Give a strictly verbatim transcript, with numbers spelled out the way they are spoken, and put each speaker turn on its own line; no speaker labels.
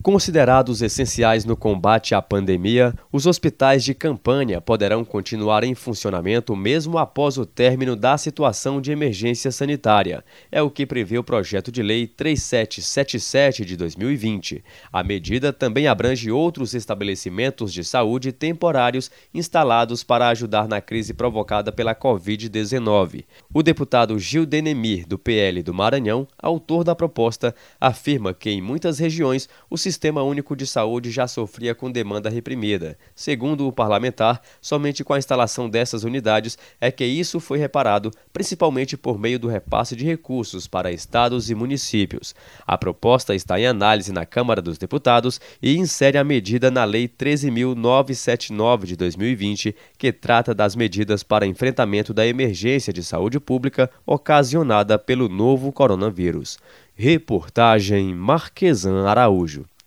Considerados essenciais no combate à pandemia, os hospitais de campanha poderão continuar em funcionamento mesmo após o término da situação de emergência sanitária. É o que prevê o projeto de lei três sete sete sete de dois mil e vinte. A medida também abrange outros estabelecimentos de saúde temporários instalados para ajudar na crise provocada pela covid dezenove. O deputado Gil Denemir, do P L do Maranhão, autor da proposta, afirma que em muitas regiões o sistema O Sistema Único de Saúde já sofria com demanda reprimida. Segundo o parlamentar, somente com a instalação dessas unidades é que isso foi reparado, principalmente por meio do repasse de recursos para estados e municípios. A proposta está em análise na Câmara dos Deputados e insere a medida na Lei treze mil novecentos e setenta e nove de dois mil e vinte, que trata das medidas para enfrentamento da emergência de saúde pública ocasionada pelo novo coronavírus. Reportagem Marquesan Araújo.